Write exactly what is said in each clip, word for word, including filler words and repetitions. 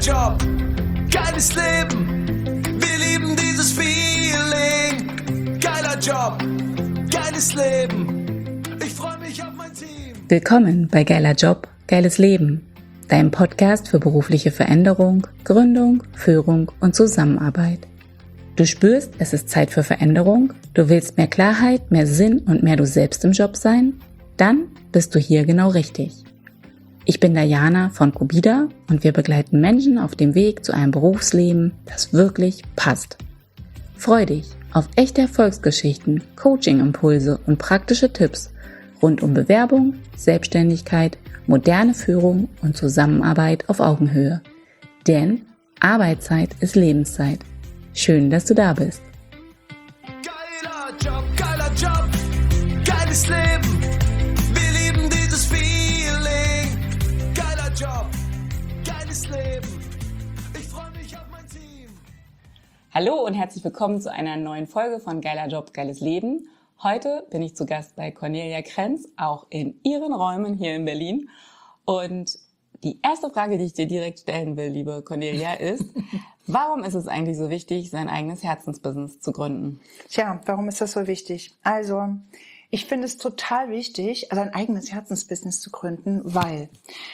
Job, geiles Leben, wir lieben dieses Feeling. Geiler Job, geiles Leben, ich freue mich auf mein Team. Willkommen bei Geiler Job, geiles Leben, deinem Podcast für berufliche Veränderung, Gründung, Führung und Zusammenarbeit. Du spürst, es ist Zeit für Veränderung, du willst mehr Klarheit, mehr Sinn und mehr du selbst im Job sein? Dann bist du hier genau richtig. Ich bin Diana von Cubida und wir begleiten Menschen auf dem Weg zu einem Berufsleben, das wirklich passt. Freu dich auf echte Erfolgsgeschichten, Coaching-Impulse und praktische Tipps rund um Bewerbung, Selbstständigkeit, moderne Führung und Zusammenarbeit auf Augenhöhe. Denn Arbeitszeit ist Lebenszeit. Schön, dass du da bist. Geiler Job, geiler Job, geiles Leben, wir lieben dieses Feeling. Geiler Job, geiles Leben, ich freue mich auf mein Team. Hallo und herzlich willkommen zu einer neuen Folge von Geiler Job, geiles Leben. Heute bin ich zu Gast bei Cornelia Krenz, auch in ihren Räumen hier in Berlin. Und die erste Frage, die ich dir direkt stellen will, liebe Cornelia, ist, warum ist es eigentlich so wichtig, sein eigenes Herzensbusiness zu gründen? Tja, warum ist das so wichtig? Also, ich finde es total wichtig, sein eigenes Herzensbusiness zu gründen, weil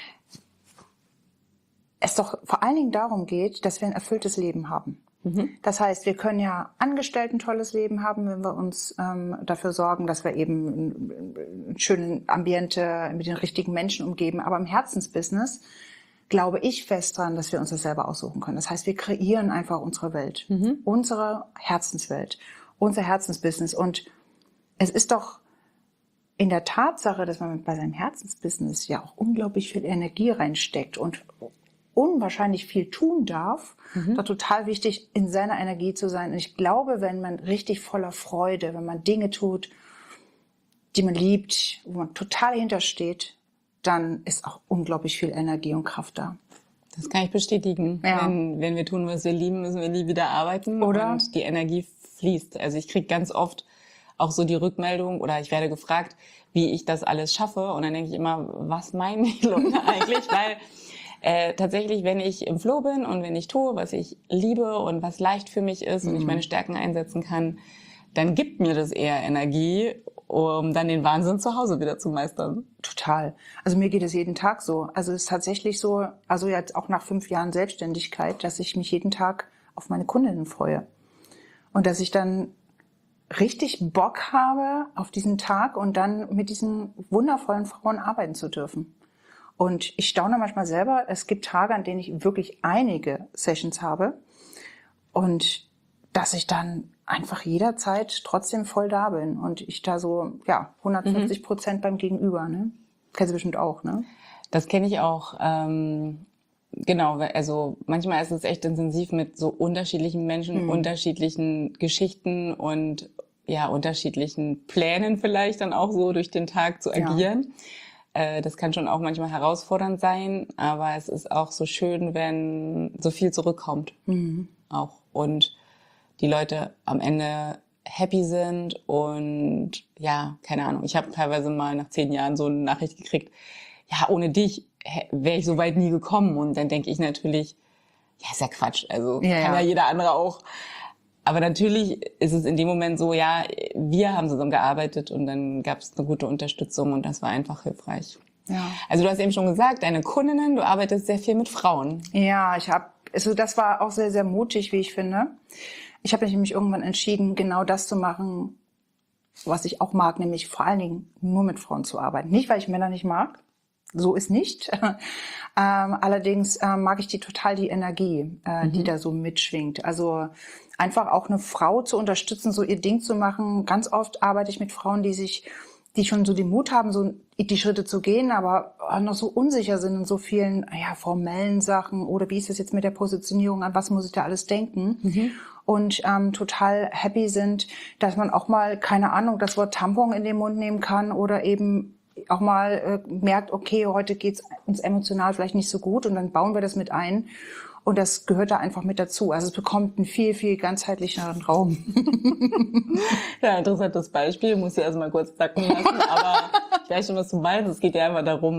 es doch vor allen Dingen darum geht, dass wir ein erfülltes Leben haben. Mhm. Das heißt, wir können ja angestellt ein tolles Leben haben, wenn wir uns ähm, dafür sorgen, dass wir eben ein, ein schönes Ambiente mit den richtigen Menschen umgeben. Aber im Herzensbusiness glaube ich fest dran, dass wir uns das selber aussuchen können. Das heißt, wir kreieren einfach unsere Welt, mhm. unsere Herzenswelt, unser Herzensbusiness. Und es ist doch in der Tatsache, dass man bei seinem Herzensbusiness ja auch unglaublich viel Energie reinsteckt und unwahrscheinlich viel tun darf, mhm. da total wichtig, in seiner Energie zu sein. Und ich glaube, wenn man richtig voller Freude, wenn man Dinge tut, die man liebt, wo man total hintersteht, dann ist auch unglaublich viel Energie und Kraft da. Das kann ich bestätigen. Ja. Wenn, wenn wir tun, was wir lieben, müssen wir nie wieder arbeiten. Oder? Und die Energie fließt. Also ich kriege ganz oft auch so die Rückmeldung oder ich werde gefragt, wie ich das alles schaffe. Und dann denke ich immer, was meinen die Leute eigentlich? Weil Äh, tatsächlich, wenn ich im Flow bin und wenn ich tue, was ich liebe und was leicht für mich ist mhm. und ich meine Stärken einsetzen kann, dann gibt mir das eher Energie, um dann den Wahnsinn zu Hause wieder zu meistern. Total. Also mir geht es jeden Tag so. Also es ist tatsächlich so, also jetzt auch nach fünf Jahren Selbstständigkeit, dass ich mich jeden Tag auf meine Kundinnen freue. Und dass ich dann richtig Bock habe auf diesen Tag und dann mit diesen wundervollen Frauen arbeiten zu dürfen. Und ich staune manchmal selber, es gibt Tage, an denen ich wirklich einige Sessions habe und dass ich dann einfach jederzeit trotzdem voll da bin und ich da so, ja, hundertfünfzig Prozent mhm. beim Gegenüber, ne? Kennst du bestimmt auch, ne? Das kenne ich auch, ähm, genau, also manchmal ist es echt intensiv mit so unterschiedlichen Menschen, mhm. unterschiedlichen Geschichten und ja, unterschiedlichen Plänen vielleicht dann auch so durch den Tag zu agieren. Ja. Das kann schon auch manchmal herausfordernd sein, aber es ist auch so schön, wenn so viel zurückkommt. Mhm. Auch. Und die Leute am Ende happy sind und ja, keine Ahnung. Ich habe teilweise mal nach zehn Jahren so eine Nachricht gekriegt, ja, ohne dich wäre ich so weit nie gekommen. Und dann denke ich natürlich, ja, ist ja Quatsch. Also ja, kann ja. ja jeder andere auch. Aber natürlich ist es in dem Moment so, ja, wir haben zusammen gearbeitet und dann gab es eine gute Unterstützung und das war einfach hilfreich. Ja. Also du hast eben schon gesagt, deine Kundinnen, du arbeitest sehr viel mit Frauen. Ja, ich habe, also das war auch sehr, sehr mutig, wie ich finde. Ich habe mich nämlich irgendwann entschieden, genau das zu machen, was ich auch mag, nämlich vor allen Dingen nur mit Frauen zu arbeiten. Nicht, weil ich Männer nicht mag, so ist nicht. ähm, allerdings ähm, mag ich die total die Energie, äh, mhm. die da so mitschwingt. Also einfach auch eine Frau zu unterstützen, so ihr Ding zu machen. Ganz oft arbeite ich mit Frauen, die sich, die schon so den Mut haben, so die Schritte zu gehen, aber noch so unsicher sind in so vielen, ja, formellen Sachen oder wie ist das jetzt mit der Positionierung, an was muss ich da alles denken? Mhm. Und ähm, total happy sind, dass man auch mal, keine Ahnung, das Wort Tampon in den Mund nehmen kann oder eben auch mal äh, merkt, okay, heute geht's uns emotional vielleicht nicht so gut und dann bauen wir das mit ein. Und das gehört da einfach mit dazu. Also es bekommt einen viel, viel ganzheitlicheren Raum. Ja, interessantes Beispiel. Muss ich erstmal kurz sacken lassen. Aber ich weiß schon, was du meinst. Es geht ja immer darum,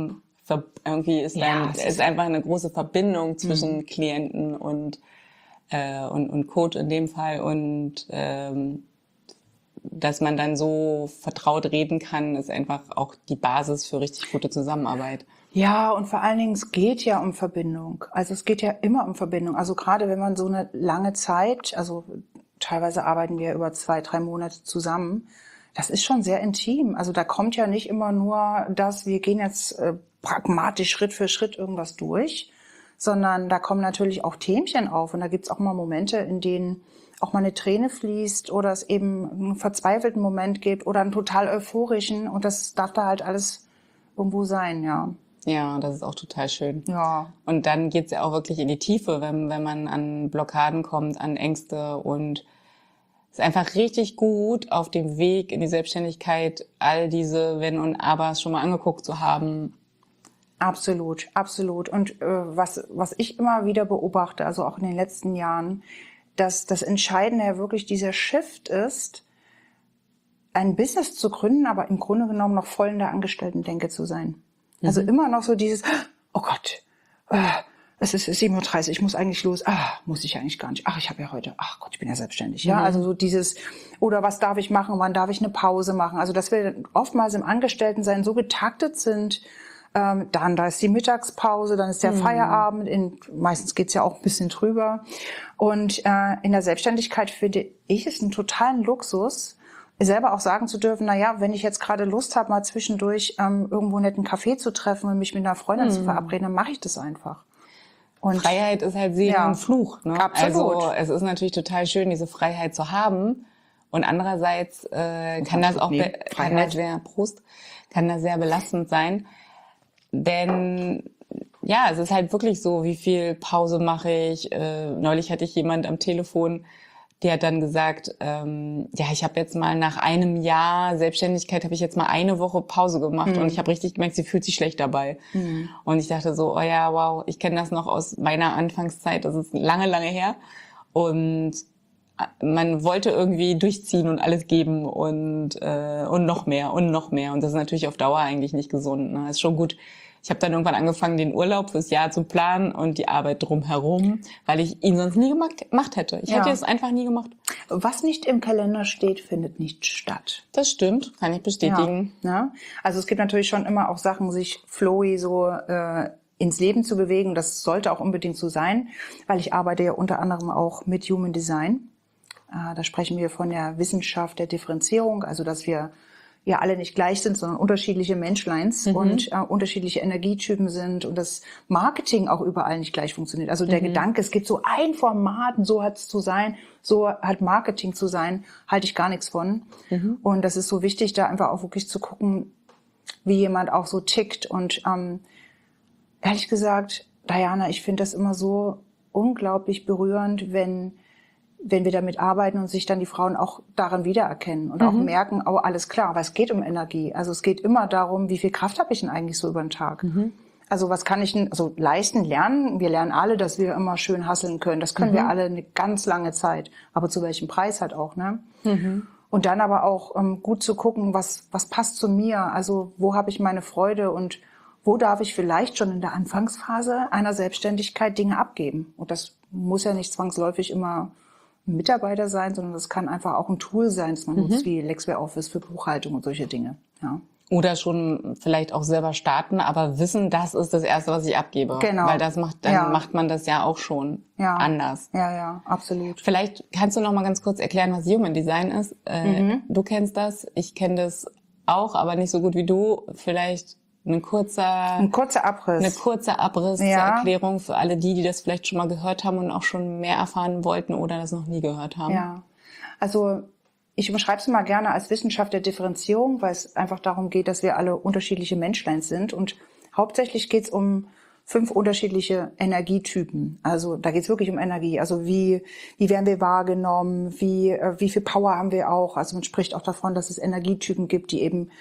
ver- irgendwie ist Ja, dann es ist- ist einfach eine große Verbindung zwischen Klienten und äh, und und Coach in dem Fall und ähm, dass man dann so vertraut reden kann, ist einfach auch die Basis für richtig gute Zusammenarbeit. Ja, und vor allen Dingen, es geht ja um Verbindung. Also es geht ja immer um Verbindung. Also gerade wenn man so eine lange Zeit, also teilweise arbeiten wir über zwei, drei Monate zusammen, das ist schon sehr intim. Also da kommt ja nicht immer nur das, wir gehen jetzt äh, pragmatisch Schritt für Schritt irgendwas durch, sondern da kommen natürlich auch Themchen auf. Und da gibt's auch mal Momente, in denen auch mal eine Träne fließt oder es eben einen verzweifelten Moment gibt oder einen total euphorischen. Und das darf da halt alles irgendwo sein, ja. Ja, das ist auch total schön. Ja. Und dann geht's ja auch wirklich in die Tiefe, wenn, wenn man an Blockaden kommt, an Ängste. Und es ist einfach richtig gut, auf dem Weg in die Selbstständigkeit all diese Wenn und Abers schon mal angeguckt zu haben. Absolut, absolut. Und äh, was, was ich immer wieder beobachte, also auch in den letzten Jahren, dass das Entscheidende ja wirklich dieser Shift ist, ein Business zu gründen, aber im Grunde genommen noch voll in der Angestellten-Denke zu sein. Also immer noch so dieses, oh Gott, äh, es ist sieben Uhr dreißig, ich muss eigentlich los. Ah, muss ich eigentlich gar nicht. Ach, ich habe ja heute, ach Gott, ich bin ja selbstständig. Ja, also so dieses, oder was darf ich machen, wann darf ich eine Pause machen? Also dass wir oftmals im Angestelltensein so getaktet sind, ähm, dann da ist die Mittagspause, dann ist der Feierabend, in, meistens geht's ja auch ein bisschen drüber. Und äh, in der Selbstständigkeit finde ich es einen totalen Luxus, selber auch sagen zu dürfen, na ja, wenn ich jetzt gerade Lust habe, mal zwischendurch ähm, irgendwo einen netten Kaffee zu treffen und mich mit einer Freundin Mhm. zu verabreden, dann mache ich das einfach. Und Freiheit ist halt Segen Ja, und Fluch. Ne? absolut. Also es ist natürlich total schön, diese Freiheit zu haben. Und andererseits äh, kann das auch Nee, be- kann Freiheit. das sehr Prost, kann das sehr belastend sein. Denn ja, es ist halt wirklich so, wie viel Pause mache ich. Äh, neulich hatte ich jemand am Telefon, der hat dann gesagt, ähm, ja, ich habe jetzt mal nach einem Jahr Selbstständigkeit, habe ich jetzt mal eine Woche Pause gemacht und ich habe richtig gemerkt, sie fühlt sich schlecht dabei. Und ich dachte so, oh ja, wow, ich kenne das noch aus meiner Anfangszeit, das ist lange, lange her. Und man wollte irgendwie durchziehen und alles geben und äh, und noch mehr und noch mehr. Und das ist natürlich auf Dauer eigentlich nicht gesund. Ne? Ist schon gut. Ich habe dann irgendwann angefangen, den Urlaub fürs Jahr zu planen und die Arbeit drumherum, weil ich ihn sonst nie gemacht, gemacht hätte. Ich Ja. hätte es einfach nie gemacht. was nicht im Kalender steht, findet nicht statt. Das stimmt, kann ich bestätigen. Ja, ne? Also es gibt natürlich schon immer auch Sachen, sich flowy so äh, ins Leben zu bewegen. Das sollte auch unbedingt so sein, weil ich arbeite ja unter anderem auch mit Human Design. Äh, da sprechen wir von der Wissenschaft der Differenzierung, also dass wir ja alle nicht gleich sind, sondern unterschiedliche Menschleins und äh, unterschiedliche Energietypen sind und das Marketing auch überall nicht gleich funktioniert. Also der Gedanke, es gibt so ein Format und so hat es zu sein, so hat Marketing zu sein, halte ich gar nichts von. Und das ist so wichtig, da einfach auch wirklich zu gucken, wie jemand auch so tickt. Und ähm, ehrlich gesagt, Diana, ich finde das immer so unglaublich berührend, wenn wenn wir damit arbeiten und sich dann die Frauen auch darin wiedererkennen und auch merken, oh, alles klar, aber es geht um Energie. Also es geht immer darum, wie viel Kraft habe ich denn eigentlich so über den Tag? Also was kann ich denn, also leisten, lernen? Wir lernen alle, dass wir immer schön hasseln können. Das können wir alle eine ganz lange Zeit. Aber zu welchem Preis halt auch, ne? Und dann aber auch ähm, gut zu gucken, was, was passt zu mir? Also wo habe ich meine Freude und wo darf ich vielleicht schon in der Anfangsphase einer Selbstständigkeit Dinge abgeben? Und das muss ja nicht zwangsläufig immer ein Mitarbeiter sein, sondern das kann einfach auch ein Tool sein, das man nutzt, wie Lexware Office für Buchhaltung und solche Dinge. Ja. Oder schon vielleicht auch selber starten, aber wissen, das ist das Erste, was ich abgebe. Genau. Weil das macht, dann Ja. macht man das ja auch schon Ja. anders. Ja, ja, absolut. Vielleicht kannst du noch mal ganz kurz erklären, was Human Design ist. Äh, Du kennst das, ich kenne das auch, aber nicht so gut wie du. Vielleicht ein kurzer, Ein kurzer Abriss. eine kurze Abriss Ja. zur Erklärung für alle die, die das vielleicht schon mal gehört haben und auch schon mehr erfahren wollten oder das noch nie gehört haben. Ja, also ich beschreibe es mal gerne als Wissenschaft der Differenzierung, weil es einfach darum geht, dass wir alle unterschiedliche Menschlein sind. Und hauptsächlich geht es um fünf unterschiedliche Energietypen. Also da geht es wirklich um Energie. Also wie wie werden wir wahrgenommen, wie äh, wie viel Power haben wir auch. Also man spricht auch davon, dass es Energietypen gibt, die eben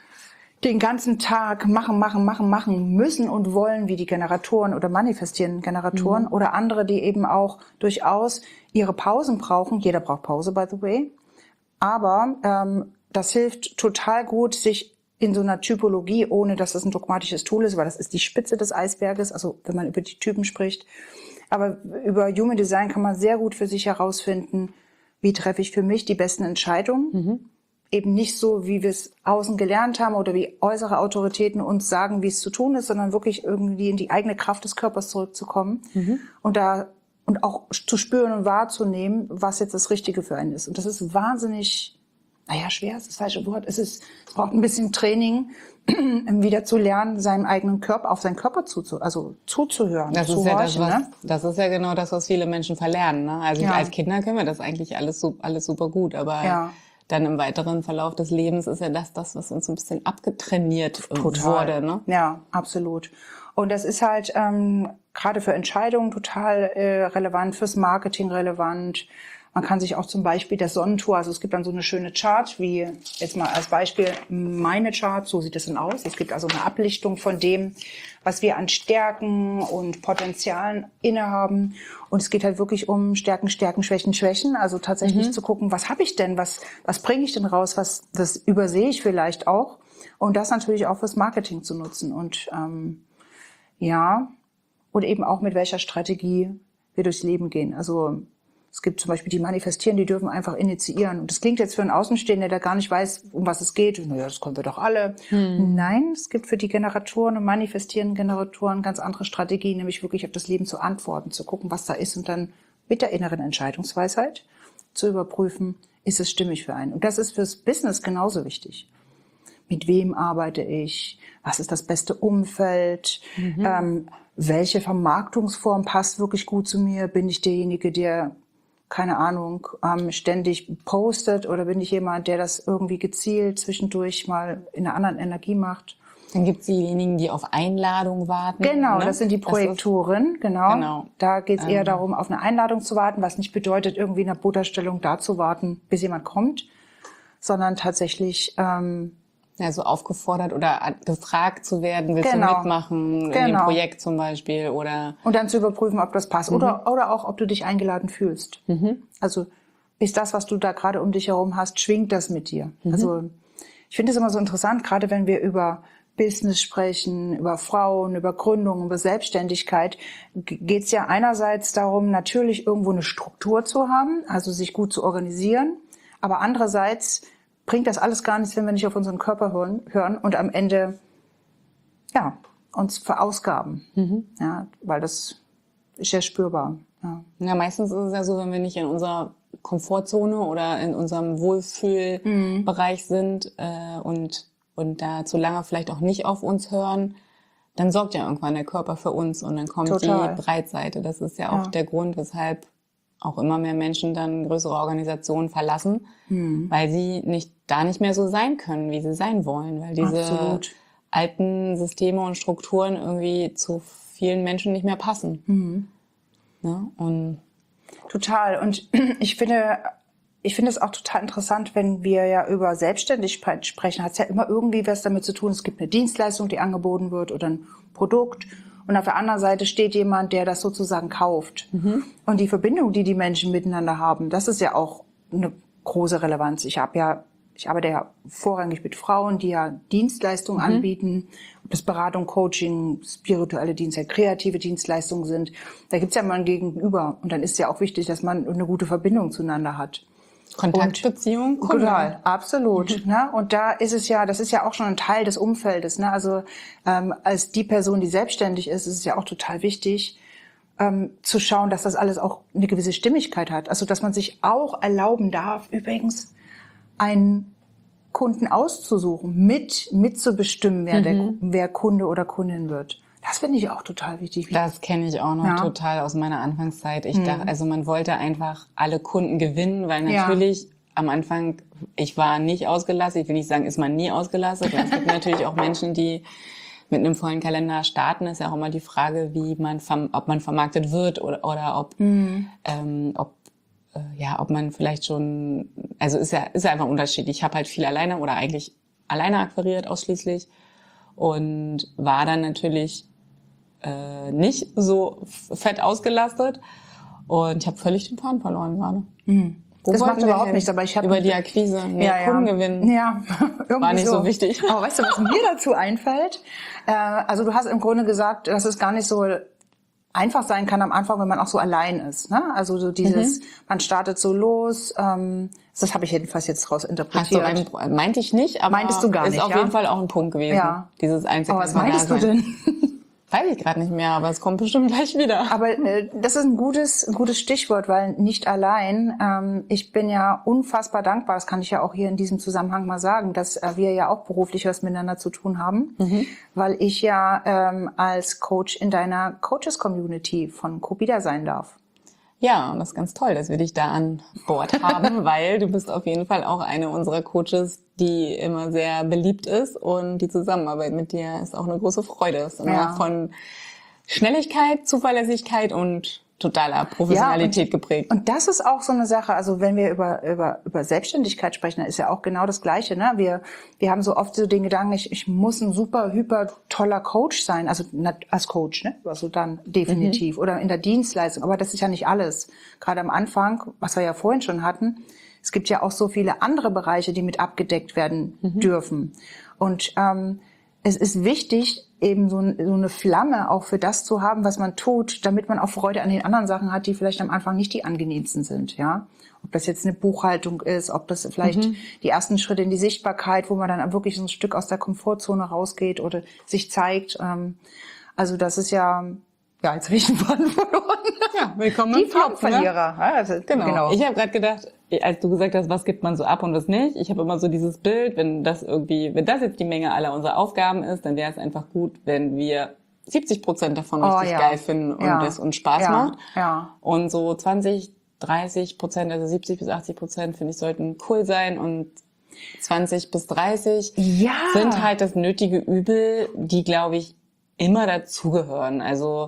den ganzen Tag machen, machen, machen, machen müssen und wollen, wie die Generatoren oder manifestierenden Generatoren mhm. oder andere, die eben auch durchaus ihre Pausen brauchen. Jeder braucht Pause, by the way. Aber ähm, das hilft total gut, sich in so einer Typologie, ohne dass das ein dogmatisches Tool ist, weil das ist die Spitze des Eisberges, also wenn man über die Typen spricht. Aber über Human Design kann man sehr gut für sich herausfinden, wie treffe ich für mich die besten Entscheidungen. Mhm. Eben nicht so, wie wir es außen gelernt haben oder wie äußere Autoritäten uns sagen, wie es zu tun ist, sondern wirklich irgendwie in die eigene Kraft des Körpers zurückzukommen mhm. und da und auch zu spüren und wahrzunehmen, was jetzt das Richtige für einen ist. Und das ist wahnsinnig, naja, schwer ist das falsche Wort. Es ist, es braucht ein bisschen Training, wieder zu lernen, seinem eigenen Körper, auf seinen Körper zuzu, also zuzuhören. Das zu ist ja horchen, das, was, ne? das ist ja genau das, was viele Menschen verlernen. Ne? Also Ja. als Kinder können wir das eigentlich alles, su- alles super gut, aber Ja. dann im weiteren Verlauf des Lebens ist ja das, das, was uns ein bisschen abgetrainiert äh, Total. wurde. Ne? Ja, absolut. Und das ist halt ähm, gerade für Entscheidungen total äh, relevant, fürs Marketing relevant. Man kann sich auch zum Beispiel das Sonnentor, also es gibt dann so eine schöne Chart, wie jetzt mal als Beispiel meine Chart, so sieht es dann aus. Es gibt also eine Ablichtung von dem, was wir an Stärken und Potenzialen innehaben. Und es geht halt wirklich um Stärken, Stärken, Schwächen, Schwächen. Also tatsächlich mhm. zu gucken, was habe ich denn, was, was bringe ich denn raus, was das übersehe ich vielleicht auch. Und das natürlich auch fürs Marketing zu nutzen. Und ähm, ja, und eben auch mit welcher Strategie wir durchs Leben gehen. Also es gibt zum Beispiel die Manifestieren, die dürfen einfach initiieren. Und das klingt jetzt für einen Außenstehenden, der gar nicht weiß, um was es geht. Naja, das können wir doch alle. Hm. Nein, es gibt für die Generatoren und manifestierenden Generatoren ganz andere Strategien, nämlich wirklich auf das Leben zu antworten, zu gucken, was da ist und dann mit der inneren Entscheidungsweisheit zu überprüfen, ist es stimmig für einen. Und das ist fürs Business genauso wichtig. Mit wem arbeite ich? Was ist das beste Umfeld? Mhm. Ähm, welche Vermarktungsform passt wirklich gut zu mir? Bin ich derjenige, der keine Ahnung, ähm, ständig postet oder bin ich jemand, der das irgendwie gezielt zwischendurch mal in einer anderen Energie macht? Dann gibt es diejenigen, die auf Einladung warten. Genau, ne? das sind die Projektoren, genau. genau. Da geht es eher ähm. darum, auf eine Einladung zu warten, was nicht bedeutet, irgendwie in einer Butterstellung da zu warten, bis jemand kommt, sondern tatsächlich ähm, ja, so aufgefordert oder gefragt zu werden, willst Genau. du mitmachen in dem Genau. Projekt zum Beispiel oder und dann zu überprüfen, ob das passt Mhm. oder oder auch, ob du dich eingeladen fühlst. Mhm. Also ist das, was du da gerade um dich herum hast, schwingt das mit dir? Mhm. Also ich finde es immer so interessant, gerade wenn wir über Business sprechen, über Frauen, über Gründung, über Selbstständigkeit, geht es ja einerseits darum, natürlich irgendwo eine Struktur zu haben, also sich gut zu organisieren, aber andererseits bringt das alles gar nichts, wenn wir nicht auf unseren Körper hören, hören und am Ende ja, uns verausgaben. Mhm. Ja, weil das ist ja spürbar. Ja. Ja, meistens ist es ja so, wenn wir nicht in unserer Komfortzone oder in unserem Wohlfühlbereich mhm. sind äh, und, und da zu lange vielleicht auch nicht auf uns hören, dann sorgt ja irgendwann der Körper für uns und dann kommt Total. die Breitseite. Das ist ja auch Ja. der Grund, weshalb auch immer mehr Menschen dann größere Organisationen verlassen, mhm. weil sie nicht da nicht mehr so sein können, wie sie sein wollen, weil diese Absolut. alten Systeme und Strukturen irgendwie zu vielen Menschen nicht mehr passen. Mhm. Ja, und Total. Und ich finde, ich finde es auch total interessant, wenn wir ja über Selbstständigkeit sprechen, hat es ja immer irgendwie was damit zu tun. Es gibt eine Dienstleistung, die angeboten wird oder ein Produkt. Und auf der anderen Seite steht jemand, der das sozusagen kauft. Mhm. Und die Verbindung, die die Menschen miteinander haben, das ist ja auch eine große Relevanz. Ich habe ja, ich arbeite ja vorrangig mit Frauen, die ja Dienstleistungen mhm. anbieten. Ob das Beratung, Coaching, spirituelle Dienste, kreative Dienstleistungen sind. Da gibt's ja mal ein Gegenüber. Und dann ist ja auch wichtig, dass man eine gute Verbindung zueinander hat. Kontaktbeziehung? Total, absolut. Mhm. Ne? Und da ist es ja, das ist ja auch schon ein Teil des Umfeldes. Ne? Also ähm, als die Person, die selbstständig ist, ist es ja auch total wichtig, ähm, zu schauen, dass das alles auch eine gewisse Stimmigkeit hat. Also dass man sich auch erlauben darf, übrigens einen Kunden auszusuchen, mit mitzubestimmen, wer, mhm. der, wer Kunde oder Kundin wird. Das finde ich auch total wichtig. Das kenne ich auch noch Ja. total aus meiner Anfangszeit. Ich Mhm. dachte, also man wollte einfach alle Kunden gewinnen, weil natürlich ja. am Anfang, ich war nicht ausgelastet. Ich will nicht sagen, ist man nie ausgelastet. Weil es gibt natürlich auch Menschen, die mit einem vollen Kalender starten. Ist ja auch immer die Frage, wie man, ob man vermarktet wird oder, oder ob, mhm. ähm, ob, äh, ja, ob man vielleicht schon, also ist ja, ist ja einfach unterschiedlich. Ich habe halt viel alleine oder eigentlich alleine akquiriert ausschließlich und war dann natürlich äh, nicht so fett ausgelastet und ich habe völlig den Faden verloren gerade. Mhm. Wo Das wollten macht wir überhaupt hin? nichts, aber ich habe Über die Akquise, mehr Kunden gewinnen. Ja, irgendwie War nicht so wichtig. Aber weißt du, was mir dazu einfällt? Äh, also du hast im Grunde gesagt, dass es gar nicht so einfach sein kann am Anfang, wenn man auch so allein ist. Ne? Also so dieses, mhm. man startet so los. Ähm, das habe ich jedenfalls jetzt draus interpretiert. Hast du rein, meinte ich nicht, aber meintest du gar ist nicht, auf ja? jeden Fall auch ein Punkt gewesen. Ja. Dieses einzige. Aber was meinst du denn? Weiß ich gerade nicht mehr, aber es kommt bestimmt gleich wieder. Aber äh, das ist ein gutes, ein gutes Stichwort, weil nicht allein. Ähm, ich bin ja unfassbar dankbar, das kann ich ja auch hier in diesem Zusammenhang mal sagen, dass äh, wir ja auch beruflich was miteinander zu tun haben, mhm. weil ich ja ähm, als Coach in deiner Coaches-Community von Copida sein darf. Ja, und das ist ganz toll, dass wir dich da an Bord haben, weil du bist auf jeden Fall auch eine unserer Coaches, die immer sehr beliebt ist und die Zusammenarbeit mit dir ist auch eine große Freude. Es ist immer Ja. von Schnelligkeit, Zuverlässigkeit und totaler Professionalität Ja, und, geprägt. Und das ist auch so eine Sache, also wenn wir über, über, über Selbstständigkeit sprechen, dann ist ja auch genau das Gleiche. Ne? Wir, wir haben so oft so den Gedanken, ich, ich muss ein super, hyper toller Coach sein, also als Coach, ne? Also dann definitiv. Mhm. Oder in der Dienstleistung, aber das ist ja nicht alles. Gerade am Anfang, was wir ja vorhin schon hatten, es gibt ja auch so viele andere Bereiche, die mit abgedeckt werden mhm. dürfen. Und ähm, es ist wichtig, eben so, so eine Flamme auch für das zu haben, was man tut, damit man auch Freude an den anderen Sachen hat, die vielleicht am Anfang nicht die angenehmsten sind, ja. Ob das jetzt eine Buchhaltung ist, ob das vielleicht mhm. die ersten Schritte in die Sichtbarkeit, wo man dann wirklich so ein Stück aus der Komfortzone rausgeht oder sich zeigt. Also das ist ja, ja, jetzt habe ich den Faden verloren. Ja, willkommen Die im Flop, Verlierer. Ne? Ja, also, genau. genau. Ich habe gerade gedacht, als du gesagt hast, was gibt man so ab und was nicht, ich habe immer so dieses Bild, wenn das irgendwie, wenn das jetzt die Menge aller unserer Aufgaben ist, dann wäre es einfach gut, wenn wir siebzig Prozent davon Oh, richtig ja. geil finden und Ja. es uns Spaß Ja. macht. Ja. Und so zwanzig, dreißig Prozent, also siebzig bis achtzig Prozent, finde ich, sollten cool sein und zwanzig bis dreißig Ja. sind halt das nötige Übel, die, glaube ich, immer dazugehören. Also,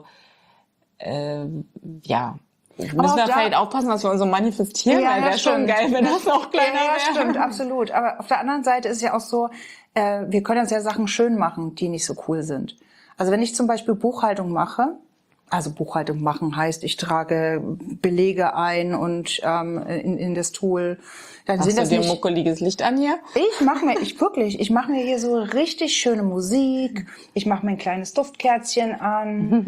äh, ja. Müssen auch wir da- vielleicht aufpassen, dass wir uns so manifestieren, Ja, weil ja, wäre schon stimmt. geil, wenn das auch kleiner Ja, ja, wäre. stimmt, absolut. Aber auf der anderen Seite ist es ja auch so, äh, wir können uns ja Sachen schön machen, die nicht so cool sind. Also wenn ich zum Beispiel Buchhaltung mache, also Buchhaltung machen heißt, ich trage Belege ein und ähm, in, in das Tool, dann Hast sind du das dir nicht... muckeliges Licht an hier? Ich mache mir, ich wirklich, ich mache mir hier so richtig schöne Musik. Ich mache mir ein kleines Duftkerzchen an,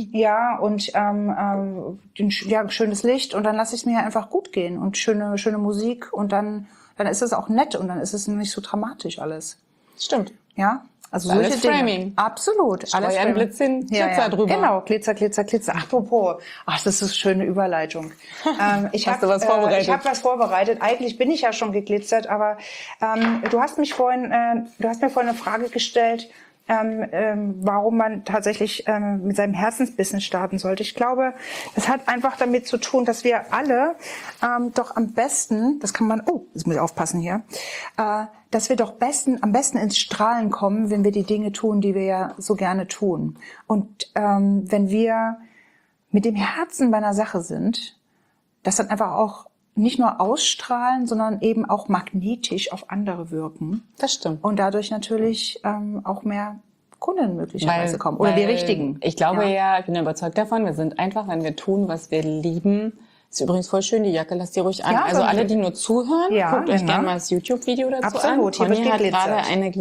ja und ähm, ähm, ein sch- ja, schönes Licht und dann lasse ich es mir einfach gut gehen und schöne, schöne Musik und dann, dann ist es auch nett und dann ist es nicht so dramatisch alles, Stimmt. ja. Also Alles solche Dinge. Framing. Absolut. Streu Alles ein Framing. Blitzchen, Glitzer ja, ja. drüber. Genau, Glitzer, Glitzer, Glitzer. Apropos, ach, das ist eine schöne Überleitung. Ähm, ich Hast hab, du was vorbereitet? Äh, ich habe was vorbereitet. Eigentlich bin ich ja schon geglitzert, aber ähm, du hast mich vorhin, äh, du hast mir vorhin eine Frage gestellt, ähm, ähm, warum man tatsächlich ähm, mit seinem Herzensbusiness starten sollte. Ich glaube, es hat einfach damit zu tun, dass wir alle ähm, doch am besten, das kann man, oh, jetzt muss ich aufpassen hier, äh, dass wir doch besten, am besten ins Strahlen kommen, wenn wir die Dinge tun, die wir ja so gerne tun. Und ähm, wenn wir mit dem Herzen bei einer Sache sind, das dann einfach auch nicht nur ausstrahlen, sondern eben auch magnetisch auf andere wirken. Das stimmt. Und dadurch natürlich ähm, auch mehr Kunden möglicherweise kommen. Oder die weil richtigen. Ich glaube ja. Ja. ich bin ja überzeugt davon, wir sind einfach, wenn wir tun, was wir lieben. Ist übrigens voll schön, die Jacke, lasst die ruhig an. Ja, also so- alle, die nur zuhören, Ja, guckt euch genau. gerne mal das YouTube-Video dazu Absolut, hier an. wird Conny hat geglitzert. gerade eine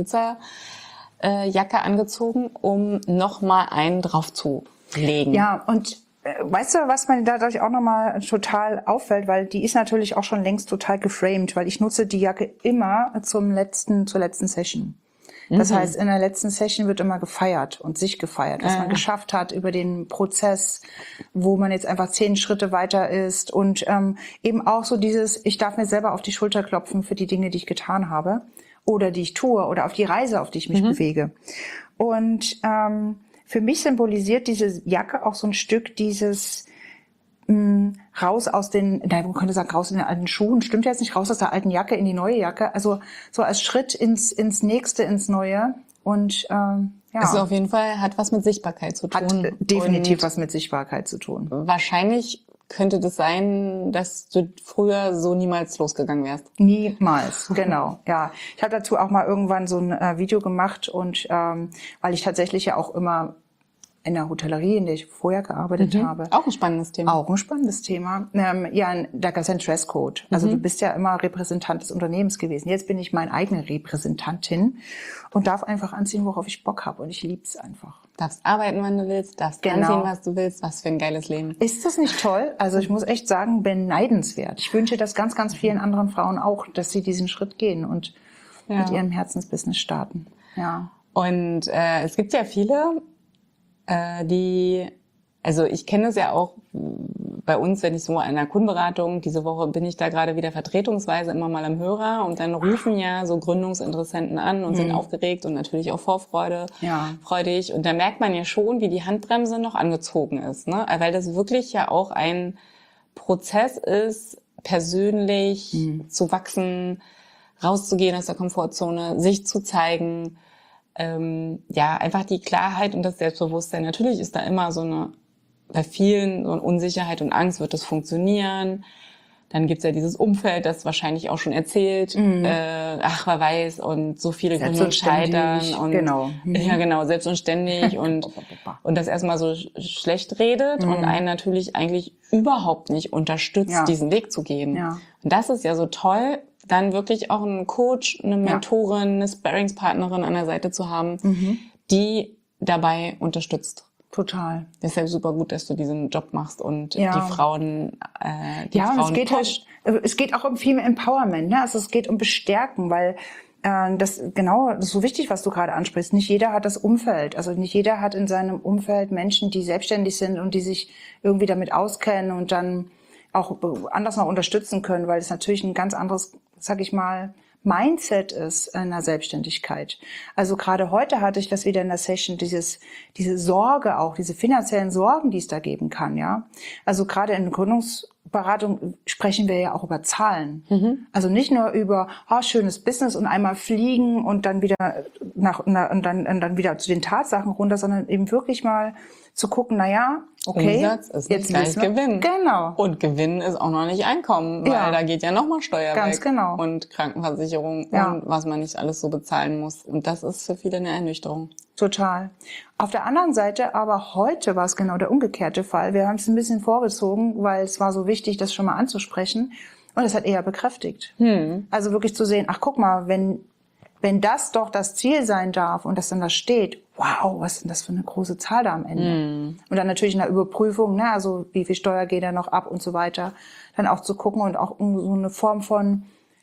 Glitzerjacke angezogen, um nochmal einen draufzulegen. Ja, und äh, weißt du, was mir dadurch auch nochmal total auffällt, weil die ist natürlich auch schon längst total geframed, weil ich nutze die Jacke immer zum letzten, zur letzten Session. Das Mhm. heißt, in der letzten Session wird immer gefeiert und sich gefeiert, was Ah. man geschafft hat über den Prozess, wo man jetzt einfach zehn Schritte weiter ist und ähm, eben auch so dieses, ich darf mir selber auf die Schulter klopfen für die Dinge, die ich getan habe oder die ich tue oder auf die Reise, auf die ich mich Mhm. bewege. Und ähm, für mich symbolisiert diese Jacke auch so ein Stück dieses mh, raus aus den, nein, man könnte sagen, raus in den alten Schuhen, stimmt jetzt nicht, raus aus der alten Jacke in die neue Jacke, also so als Schritt ins ins nächste, ins Neue und ähm, ja, Also auf jeden Fall hat was mit Sichtbarkeit zu tun. hat äh, definitiv Und was mit Sichtbarkeit zu tun. wahrscheinlich könnte das sein, dass du früher so niemals losgegangen wärst. Niemals, genau, ja. Ich habe dazu auch mal irgendwann so ein äh, Video gemacht und ähm, weil ich tatsächlich ja auch immer in der Hotellerie, in der ich vorher gearbeitet Mhm. habe. Auch ein spannendes Thema. Auch ein spannendes Thema. Ähm, ja, da gab es einen Dresscode. Also Mhm. du bist ja immer Repräsentant des Unternehmens gewesen. Jetzt bin ich meine eigene Repräsentantin und darf einfach anziehen, worauf ich Bock habe. Und ich lieb's einfach. Darfst arbeiten, wann du willst, darfst Genau. anziehen, was du willst. Was für ein geiles Leben. Ist das nicht toll? Also ich muss echt sagen, beneidenswert. Ich wünsche das ganz, ganz vielen anderen Frauen auch, dass sie diesen Schritt gehen und Ja. mit ihrem Herzensbusiness starten. Ja. Und äh, es gibt ja viele, äh, die, also ich kenne es ja auch bei uns, wenn ich so in einer Kundenberatung, diese Woche bin ich da gerade wieder vertretungsweise immer mal am Hörer und dann rufen ja so Gründungsinteressenten an und sind aufgeregt und natürlich auch Vorfreude, Ja. freudig. Und da merkt man ja schon, wie die Handbremse noch angezogen ist, ne? Weil das wirklich ja auch ein Prozess ist, persönlich zu wachsen, rauszugehen aus der Komfortzone, sich zu zeigen, ähm, ja, einfach die Klarheit und das Selbstbewusstsein. Natürlich ist da immer so eine, bei vielen so eine Unsicherheit und Angst, wird das funktionieren? Dann gibt's ja dieses Umfeld, das wahrscheinlich auch schon erzählt, äh, ach, wer weiß, und so viele Gründungen scheitern Selbstständig, und genau. Mhm. ja, genau, selbst und ständig und und das erstmal so sch- schlecht redet und einen natürlich eigentlich überhaupt nicht unterstützt, Ja. diesen Weg zu gehen. Ja. Und das ist ja so toll, dann wirklich auch einen Coach, eine Mentorin, eine Sparringspartnerin an der Seite zu haben, Mhm. die dabei unterstützt. Total. Deshalb super gut, dass du diesen Job machst und Ja. die Frauen, äh, die Ja, und Frauen es geht pusht. halt, es geht auch um viel mehr Empowerment, ne? Also es geht um Bestärken, weil äh, das genau, das ist so wichtig, was du gerade ansprichst. Nicht jeder hat das Umfeld. Also nicht jeder hat in seinem Umfeld Menschen, die selbstständig sind und die sich irgendwie damit auskennen und dann auch anders noch unterstützen können, weil es natürlich ein ganz anderes, sag ich mal, Mindset ist in der Selbstständigkeit. Also gerade heute hatte ich das wieder in der Session, dieses, diese Sorge auch, diese finanziellen Sorgen, die es da geben kann, ja. Also gerade in Gründungsberatung sprechen wir ja auch über Zahlen. Also nicht nur über, ah, schönes Business und einmal fliegen und dann wieder nach, na, und dann, und dann wieder zu den Tatsachen runter, sondern eben wirklich mal zu gucken, na ja, okay, Umsatz ist jetzt nicht gleich wissen wir- Gewinn. Genau. Und Gewinn ist auch noch nicht Einkommen, weil Ja. da geht ja nochmal Steuer Ganz weg genau. und Krankenversicherung Ja. und was man nicht alles so bezahlen muss. Und das ist für viele eine Ernüchterung. Total. Auf der anderen Seite, aber heute war es genau der umgekehrte Fall. Wir haben es ein bisschen vorgezogen, weil es war so wichtig, das schon mal anzusprechen. Und es hat eher bekräftigt. Also wirklich zu sehen, ach guck mal, wenn, wenn das doch das Ziel sein darf und das dann da steht, wow, was ist denn das für eine große Zahl da am Ende? Und dann natürlich in der Überprüfung, ne, also wie viel Steuer geht da noch ab und so weiter, dann auch zu gucken und auch um so eine Form von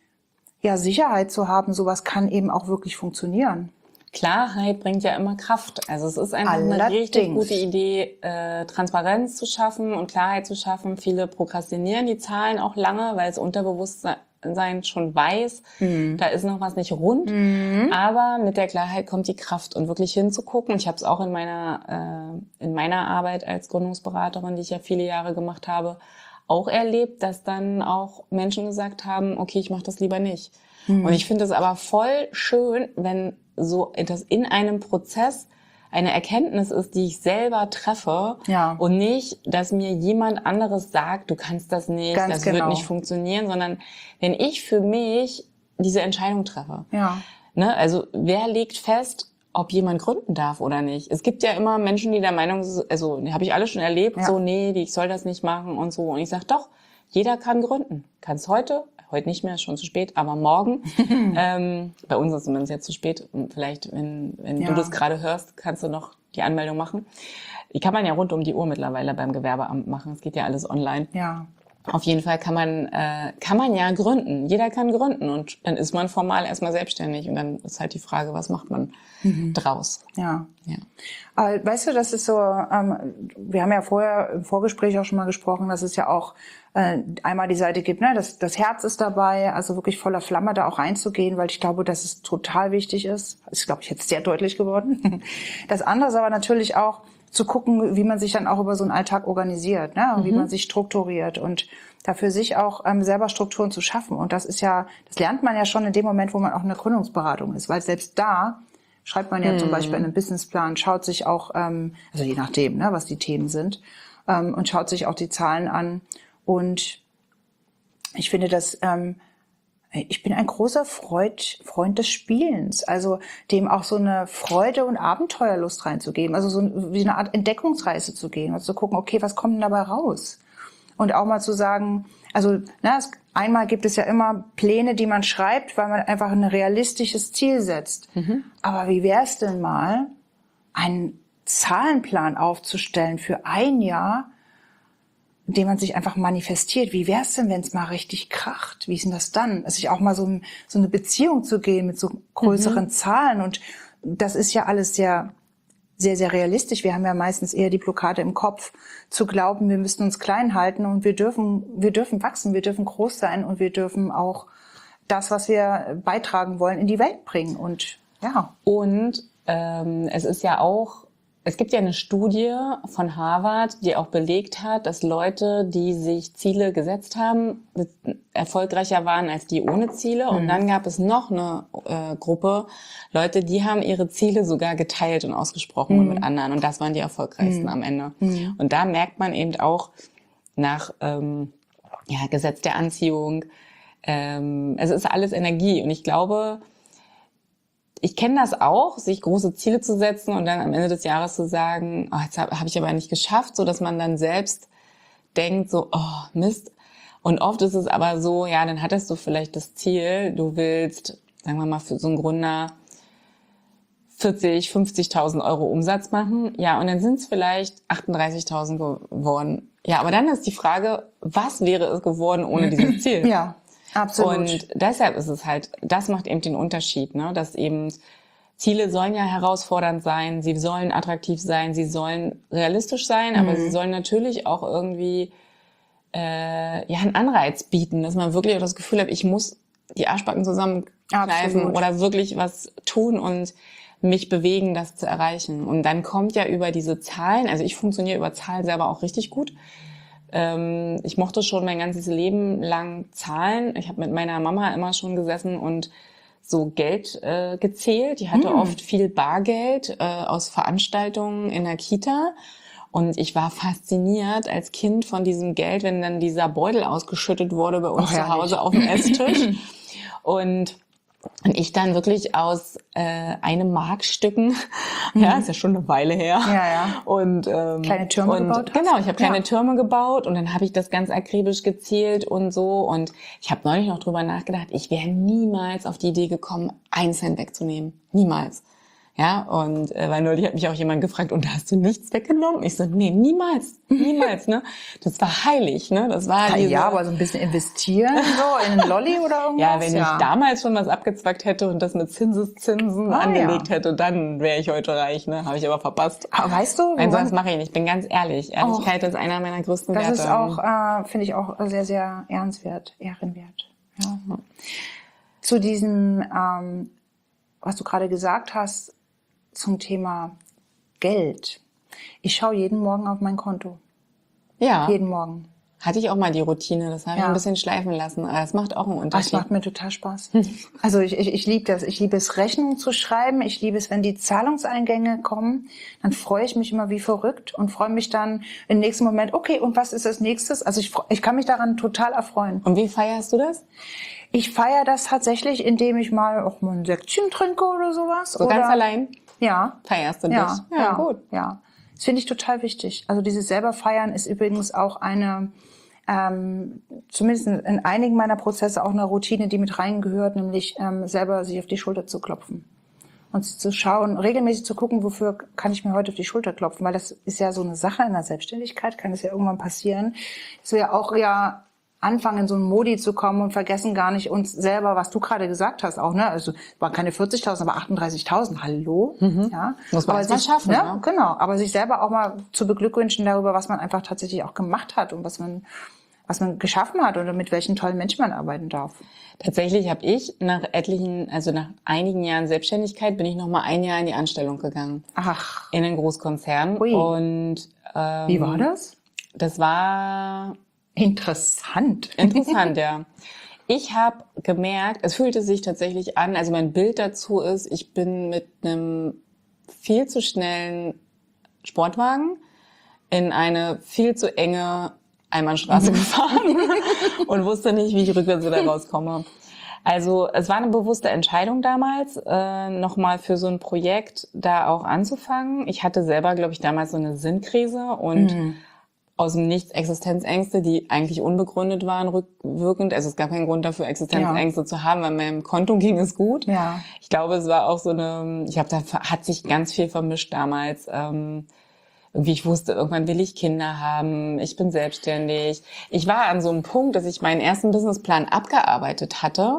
ja, Sicherheit zu haben, sowas kann eben auch wirklich funktionieren. Klarheit bringt ja immer Kraft. Also es ist einfach eine Allerdings. richtig gute Idee, äh, Transparenz zu schaffen und Klarheit zu schaffen. Viele prokrastinieren die Zahlen auch lange, weil es Unterbewusstsein schon weiß, da ist noch was nicht rund. Aber mit der Klarheit kommt die Kraft und wirklich hinzugucken. Ich habe es auch in meiner äh, in meiner Arbeit als Gründungsberaterin, die ich ja viele Jahre gemacht habe, auch erlebt, dass dann auch Menschen gesagt haben, okay, ich mache das lieber nicht. Und ich finde es aber voll schön, wenn so das in einem Prozess eine Erkenntnis ist, die ich selber treffe Ja. und nicht, dass mir jemand anderes sagt, du kannst das nicht, Ganz das genau. wird nicht funktionieren, sondern wenn ich für mich diese Entscheidung treffe. Ja. Ne? Also wer legt fest, ob jemand gründen darf oder nicht? Es gibt ja immer Menschen, die der Meinung sind, also habe ich alle schon erlebt, Ja. so nee, die- ich soll das nicht machen und so. Und ich sage doch, jeder kann gründen. Kann es heute, heute nicht mehr, ist schon zu spät, aber morgen. ähm, bei uns ist es zumindest jetzt zu spät. Und vielleicht, wenn, wenn Ja. du das gerade hörst, kannst du noch die Anmeldung machen. Die kann man ja rund um die Uhr mittlerweile beim Gewerbeamt machen. Es geht ja alles online. Ja. Auf jeden Fall kann man, äh, kann man ja gründen. Jeder kann gründen und dann ist man formal erstmal selbstständig und dann ist halt die Frage, was macht man draus? Ja. Ja. Aber weißt du, das ist so, ähm, wir haben ja vorher im Vorgespräch auch schon mal gesprochen, dass es ja auch äh, einmal die Seite gibt, ne, das, das Herz ist dabei, also wirklich voller Flamme da auch reinzugehen, weil ich glaube, dass es total wichtig ist. Das ist, glaube ich, jetzt sehr deutlich geworden. Das andere ist aber natürlich auch zu gucken, wie man sich dann auch über so einen Alltag organisiert, ne, und wie man sich strukturiert und dafür sich auch ähm, selber Strukturen zu schaffen. Und das ist ja, das lernt man ja schon in dem Moment, wo man auch in der Gründungsberatung ist, weil selbst da schreibt man ja zum Beispiel einen Businessplan, schaut sich auch, ähm, also je nachdem, ne, was die Themen sind, ähm, und schaut sich auch die Zahlen an. Und ich finde das, ähm, ich bin ein großer Freund, Freund des Spielens, also dem auch so eine Freude und Abenteuerlust reinzugeben, also so wie eine Art Entdeckungsreise zu gehen und zu gucken, okay, was kommt denn dabei raus? Und auch mal zu sagen, also na, es, einmal gibt es ja immer Pläne, die man schreibt, weil man einfach ein realistisches Ziel setzt. Mhm. Aber wie wäre es denn mal, einen Zahlenplan aufzustellen für ein Jahr, indem man sich einfach manifestiert. Wie wäre es denn, wenn es mal richtig kracht? Wie ist denn das dann? Also sich auch mal so, so eine Beziehung zu gehen mit so größeren mhm. Zahlen. Und das ist ja alles sehr, sehr, sehr realistisch. Wir haben ja meistens eher die Blockade im Kopf, zu glauben, wir müssten uns klein halten und wir dürfen, wir dürfen wachsen, wir dürfen groß sein und wir dürfen auch das, was wir beitragen wollen, in die Welt bringen. Und ja. Und ähm, es ist ja auch Es gibt ja eine Studie von Harvard, die auch belegt hat, dass Leute, die sich Ziele gesetzt haben, erfolgreicher waren als die ohne Ziele. Und dann gab es noch eine äh, Gruppe Leute, die haben ihre Ziele sogar geteilt und ausgesprochen mhm. mit anderen. Und das waren die erfolgreichsten mhm. am Ende. Mhm. Und da merkt man eben auch nach ähm, ja, Gesetz der Anziehung, ähm, es ist alles Energie. Und ich glaube, ich kenne das auch, sich große Ziele zu setzen und dann am Ende des Jahres zu sagen, oh, jetzt habe hab ich aber nicht geschafft, so dass man dann selbst denkt so, oh Mist. Und oft ist es aber so, ja, dann hattest du vielleicht das Ziel, du willst, sagen wir mal, für so einen Gründer vierzig, fünfzigtausend Euro Umsatz machen. Ja, und dann sind es vielleicht achtunddreißigtausend geworden. Ja, aber dann ist die Frage, was wäre es geworden ohne dieses Ziel? Ja. Absolut. Und deshalb ist es halt, das macht eben den Unterschied, ne, dass eben Ziele sollen ja herausfordernd sein, sie sollen attraktiv sein, sie sollen realistisch sein, mhm. aber sie sollen natürlich auch irgendwie äh, ja einen Anreiz bieten, dass man wirklich auch das Gefühl hat, ich muss die Arschbacken zusammenkneifen Absolut. Oder wirklich was tun und mich bewegen, das zu erreichen. Und dann kommt ja über diese Zahlen, also ich funktioniere über Zahlen selber auch richtig gut. Ich mochte schon mein ganzes Leben lang Zahlen. Ich habe mit meiner Mama immer schon gesessen und so Geld äh, gezählt. Die hatte mm. oft viel Bargeld äh, aus Veranstaltungen in der Kita. Und ich war fasziniert als Kind von diesem Geld, wenn dann dieser Beutel ausgeschüttet wurde bei uns oh, zu Hause auf dem Esstisch. Und Und ich dann wirklich aus äh, einem Markstücken, mhm. ja, ist ja schon eine Weile her. Ja, ja. Und ähm, kleine Türme und, gebaut. Genau, ich habe kleine ja. Türme gebaut und dann habe ich das ganz akribisch gezählt und so. Und ich habe neulich noch drüber nachgedacht, ich wäre niemals auf die Idee gekommen, einen Cent wegzunehmen. Niemals. Ja, und äh, weil neulich hat mich auch jemand gefragt, und hast du nichts weggenommen? Ich so, nee, niemals, niemals, ne? Das war heilig, ne? Das war ja, diese, ja, aber so ein bisschen investieren, so in einen Lolli oder irgendwas. Ja, wenn ja. ich damals schon was abgezwackt hätte und das mit Zinseszinsen ah, angelegt ja. hätte, dann wäre ich heute reich, ne? Habe ich aber verpasst. Aber weißt du? Nein, sowas mache ich nicht. Ich bin ganz ehrlich. Ehrlichkeit oh, ist einer meiner größten das Werte. Das ist auch, äh, finde ich auch sehr, sehr ehrenswert, ehrenwert. Ja. Mhm. Zu diesem, ähm, was du gerade gesagt hast, zum Thema Geld. Ich schaue jeden Morgen auf mein Konto. Ja. Jeden Morgen. Hatte ich auch mal die Routine, das habe ja. ich ein bisschen schleifen lassen, aber es macht auch einen Unterschied. Das macht mir total Spaß. Also ich, ich, ich liebe das. Ich liebe es, Rechnungen zu schreiben. Ich liebe es, wenn die Zahlungseingänge kommen, dann freue ich mich immer wie verrückt und freue mich dann im nächsten Moment, okay, und was ist das Nächstes? Also ich, ich kann mich daran total erfreuen. Und wie feierst du das? Ich feiere das tatsächlich, indem ich mal auch mal ein Säckchen trinke oder sowas. So oder ganz allein? Ja. Feierst du ja, dich? Ja, ja, gut. Ja, das finde ich total wichtig. Also dieses selber feiern ist übrigens auch eine, ähm, zumindest in einigen meiner Prozesse auch eine Routine, die mit reingehört, nämlich ähm, selber sich auf die Schulter zu klopfen. Und zu schauen, regelmäßig zu gucken, wofür kann ich mir heute auf die Schulter klopfen, weil das ist ja so eine Sache in der Selbstständigkeit, kann das ja irgendwann passieren, dass wir ja auch ja anfangen, in so einen Modi zu kommen und vergessen gar nicht uns selber, was du gerade gesagt hast auch, ne? Also, es waren keine vierzigtausend, aber achtunddreißigtausend. Hallo? Mhm. Ja. Muss man aber mal sich, schaffen, ne? ne? Genau. Aber sich selber auch mal zu beglückwünschen darüber, was man einfach tatsächlich auch gemacht hat und was man, was man geschaffen hat oder mit welchen tollen Menschen man arbeiten darf. Tatsächlich habe ich nach etlichen, also nach einigen Jahren Selbstständigkeit bin ich noch mal ein Jahr in die Anstellung gegangen. Ach. In einen Großkonzern. Ui. Und, ähm, wie war das? Das war Interessant. Interessant, ja. Ich habe gemerkt, es fühlte sich tatsächlich an, also mein Bild dazu ist, ich bin mit einem viel zu schnellen Sportwagen in eine viel zu enge Einbahnstraße gefahren und wusste nicht, wie ich rückwärts wieder rauskomme. Also es war eine bewusste Entscheidung damals, äh, nochmal für so ein Projekt da auch anzufangen. Ich hatte selber, glaube ich, damals so eine Sinnkrise und mhm. aus dem Nichts Existenzängste, die eigentlich unbegründet waren, rückwirkend. Also es gab keinen Grund dafür, Existenzängste ja. zu haben, weil meinem Konto ging es gut. Ja. Ich glaube, es war auch so eine, ich habe da hat sich ganz viel vermischt damals. Ähm, irgendwie, ich wusste, irgendwann will ich Kinder haben, ich bin selbstständig. Ich war an so einem Punkt, dass ich meinen ersten Businessplan abgearbeitet hatte.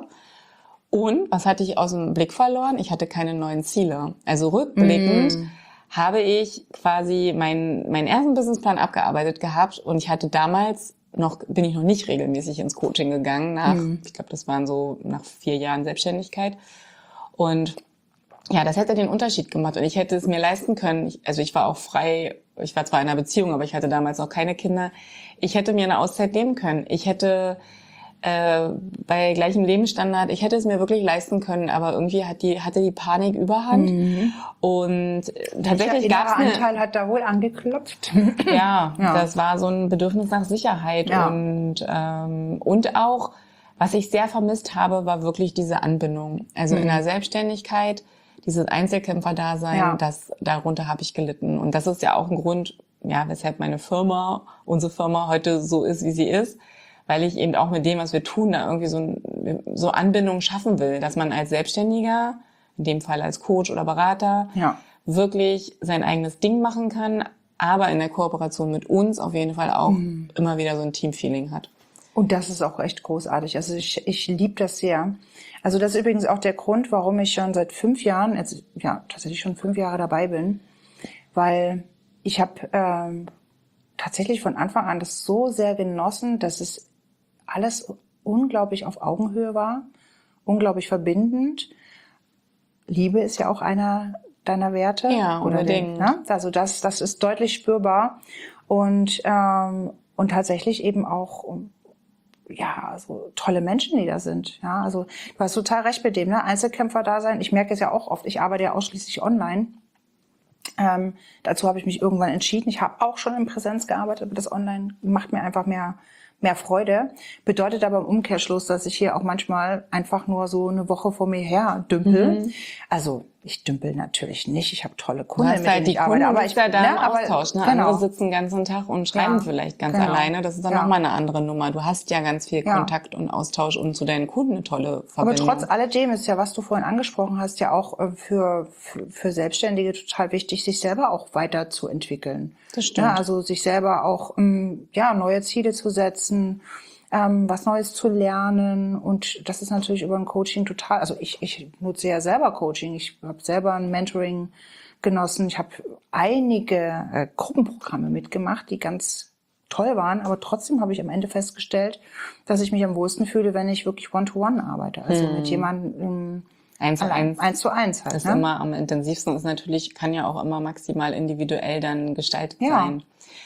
Und was hatte ich aus dem Blick verloren? Ich hatte keine neuen Ziele. Also rückblickend mm. habe ich quasi meinen meinen ersten Businessplan abgearbeitet gehabt und ich hatte damals noch, bin ich noch nicht regelmäßig ins Coaching gegangen, nach, mm. ich glaube, das waren so nach vier Jahren Selbstständigkeit. Und ja, das hätte den Unterschied gemacht und ich hätte es mir leisten können. Ich, also ich war auch frei, ich war zwar in einer Beziehung, aber ich hatte damals noch keine Kinder. Ich hätte mir eine Auszeit nehmen können. Ich hätte äh, bei gleichem Lebensstandard, ich hätte es mir wirklich leisten können, aber irgendwie hat die hatte die Panik Überhand. Mhm. Und tatsächlich gab es eine... Anteil hat da wohl angeklopft. Ja, ja, das war so ein Bedürfnis nach Sicherheit. Ja. Und, ähm, und auch, was ich sehr vermisst habe, war wirklich diese Anbindung. Also mhm. in der Selbstständigkeit, dieses Einzelkämpfer-Dasein, ja. das, darunter habe ich gelitten. Und das ist ja auch ein Grund, ja, weshalb meine Firma, unsere Firma heute so ist, wie sie ist, weil ich eben auch mit dem, was wir tun, da irgendwie so, so Anbindung schaffen will, dass man als Selbstständiger, in dem Fall als Coach oder Berater, ja. wirklich sein eigenes Ding machen kann, aber in der Kooperation mit uns auf jeden Fall auch mhm. immer wieder so ein Teamfeeling hat. Und das ist auch echt großartig. Also ich, ich liebe das sehr. Also das ist übrigens auch der Grund, warum ich schon seit fünf Jahren, jetzt, ja tatsächlich schon fünf Jahre dabei bin, weil ich habe ähm, tatsächlich von Anfang an das so sehr genossen, dass es alles unglaublich auf Augenhöhe war, unglaublich verbindend. Liebe ist ja auch einer deiner Werte. Ja, unbedingt. Den, ne? Also das, das ist deutlich spürbar und ähm, und tatsächlich eben auch ja, so tolle Menschen, die da sind. Ja, also du hast total recht mit dem, ne? Einzelkämpfer da sein. Ich merke es ja auch oft. Ich arbeite ja ausschließlich online. Ähm, dazu habe ich mich irgendwann entschieden. Ich habe auch schon in Präsenz gearbeitet, aber das Online macht mir einfach mehr mehr Freude. Bedeutet aber im Umkehrschluss, dass ich hier auch manchmal einfach nur so eine Woche vor mir her dümpel. Mhm. Also ich dümpel natürlich nicht. Ich habe tolle Kunden, mit denen ich arbeite. Aber ich bin da im Austausch. Ne? Genau. Andere sitzen den ganzen Tag und schreiben ja, vielleicht ganz genau. alleine. Das ist dann ja. nochmal eine andere Nummer. Du hast ja ganz viel ja. Kontakt und Austausch und zu deinen Kunden eine tolle Verbindung. Aber trotz alledem ist ja, was du vorhin angesprochen hast, ja auch für, für, für Selbstständige total wichtig, sich selber auch weiterzuentwickeln. Das stimmt. Ja, also sich selber auch ja neue Ziele zu setzen, ähm, was Neues zu lernen. Und das ist natürlich über ein Coaching total, also ich, ich nutze ja selber Coaching. Ich habe selber ein Mentoring genossen. Ich habe einige äh, Gruppenprogramme mitgemacht, die ganz toll waren. Aber trotzdem habe ich am Ende festgestellt, dass ich mich am wohlsten fühle, wenn ich wirklich One-to-One arbeite. Also hm. mit jemandem Eins zu eins. Eins zu eins halt. Das ist ne? immer am intensivsten. Ist natürlich, kann ja auch immer maximal individuell dann gestaltet ja. sein.